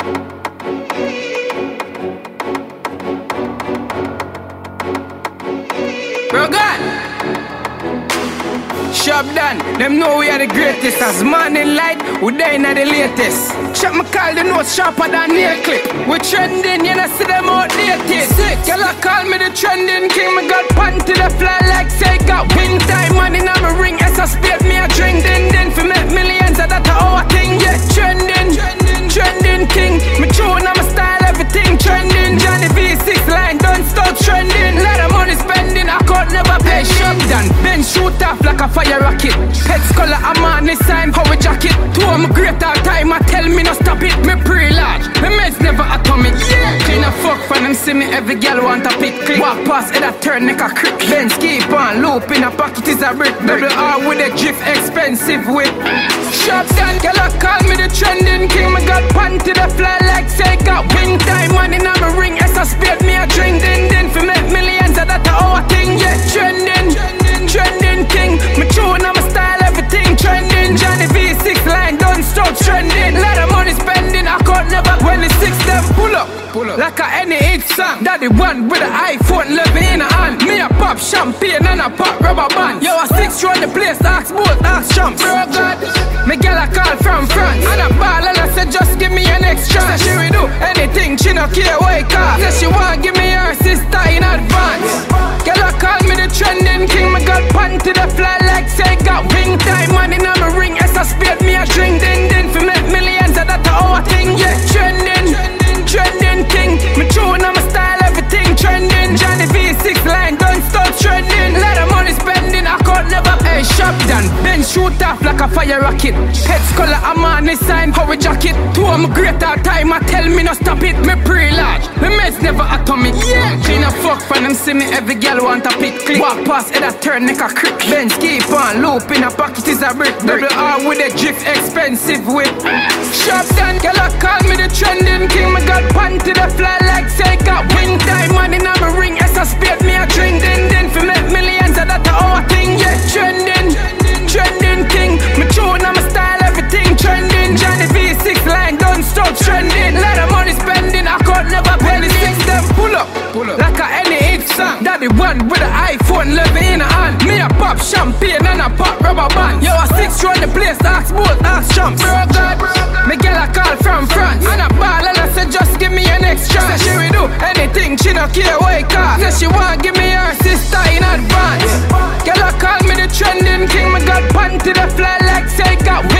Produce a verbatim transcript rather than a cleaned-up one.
Shop done, them know we are the greatest. As morning light, we dying at the latest. Check my call, the notes sharper than nail clip. We trending, you know see them outdated. Sick, y'all call me the trending king. Me got pan to the fly like say got win time. Money now me ring, S a spade me a drink. Din din for make millions, of that a our thing. Yeah, trending, trending, trending king. Me tune on my style, everything trending. Johnny V six line, don't stop trending. Lot of money spending, I could never pay. Shop done, Ben shoot off like a fire rocket. Head scholar, I'm on this sign, how we jacket. Two of my great all time, I tell me no stop it. Me pre-large, me meds never atomic. Yeah. Clean a fuck for them, see me every girl want a pick. Click. Walk past, head a turn, neck a crick. Benz keep on, loop in a pocket is a brick. Double R with a drift, expensive whip. Shop done, girl I call me the trending king. Me got pan to the fly like say got win time. Money now me ring, S a spade me a drink. Din din for make millions, of that a our thing. Yeah, trending, trending, trending king. Me tune on my style, everything trending. Johnny V six line, don't stop trending. Lot of money spending, I could never. When the six them pull up, pull up like a any hit song. Daddy one with an iPhone eleven in a hand. Me a pop champagne and a pop rubber band. Yo a six run the place, ask both, ask champs. Bro God, me girl a call from France. And a ball and I said just give me an extra. Say she will do anything, she no care why car. Say she want give me her sister in advance. Girl a call me the trending king. Me got pan to the fly like say got wing time. Money now me ring, S a spade me a drink. Din din for make millions, of that a our thing. Yeah, trending, trending, trending king. Me tune on my style, everything trending. Johnny V six line, don't stop trending. Lot of money spending, I could never. Hey, shop done, Ben shoot off like a fire rocket. Head scholar, I'm on this sign, how we jacket. Two of my great all time, I tell me no stop it. Me pre-large, me meds never atomic. Yeah, clean a fuck for them, see me every girl want a pick. Click. Walk past, head a turn, neck a crick. Benz keep on, loop in a pocket is a brick. Double R with a drift, expensive whip. Shop done, girl I call me the trending king. Me got pan to the fly like say got win time. Money now me ring, S a spade me a drink. Din din for make millions, of that a our thing. Yeah, trending, trending, trending king. Me tune on my style, everything trending. Johnny V six line, don't stop trending. Lot of money spending, I could never pay. The six them pull up, pull up like a any hit song. Daddy one with an iPhone eleven in a hand. Me a pop champagne and a pop rubber band. Yo a six run the place, ask both, ask champs. Bro God, me girl a call from France. And a ball and I said just give me an extra. Say she will do anything, she no care why car. Say she want give me her sister in advance. Girl a call me the trending king. Me got pan to the fly like say got